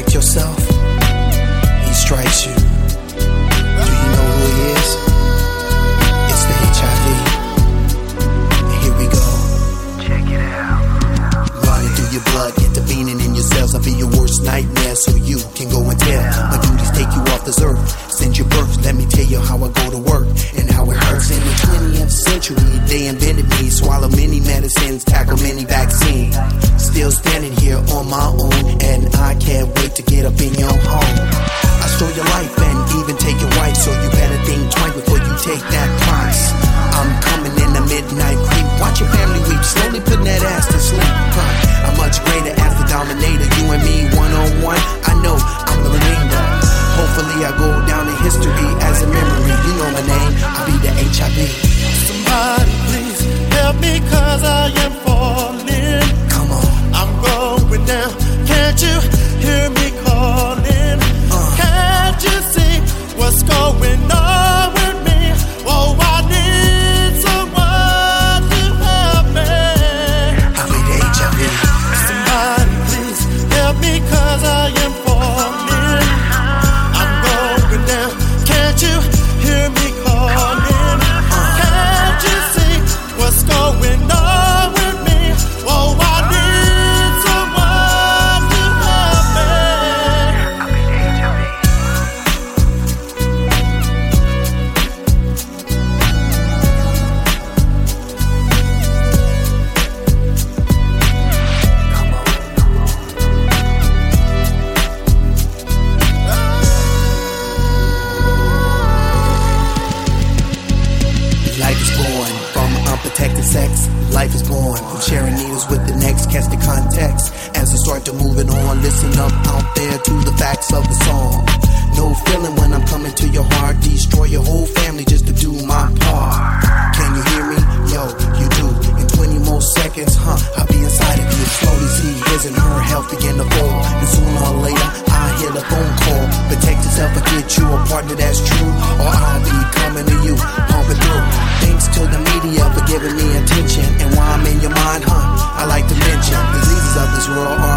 protect yourself, he strikes you. Do you know who he is? It's the HIV. And here we go. Check it out. Running through your blood, intervening in your cells. I'll be your worst nightmare so you can go and tell. My duties take you off this earth, since your birth. Let me tell you how I go to work and how it hurts. In the 20th century, they invented me. Swallow many medicines, tackle many vaccines. Still standing here on my own, and I can't wait to get up in your home. I stole your life and even take your wife, so you better think twice before you take that price. I'm coming in the midnight creep. Watch your family weep, slowly putting that ass to sleep. I'm much greater as the dominator. You and me, one-on-one. I know I'm the remainder. Hopefully I go down in history as a memory. You know my name, I'll be the HIV. Somebody please help me, cause I am falling. Come on. I'm going down. Can't you hear me calling? Can't you see what's going on with me? Oh, I need someone to help me. I'll be the HIV. Somebody please help me, cause I am falling. I'm going down. Can't you hear me calling? Can't you see what's going on with me? Oh, I need someone to help me. I'll be the HIV. Life is born from unprotected sex. Life is born from sharing needles with the next. Catch the context as I start to move it on. Listen up out there to the facts of the song. No feeling when I'm coming to your heart. Destroy your whole family just to do my part. Can you hear me? Yo, you do. In 20 more seconds, I'll be inside of you. Slowly see his and her health begin to fall. And sooner or later, I hear the phone call. Protect yourself and get you a partner that's true, or I'll be coming to you, pumping through. Thanks to the media for giving me attention. And while I'm in your mind, I like to mention diseases of this world are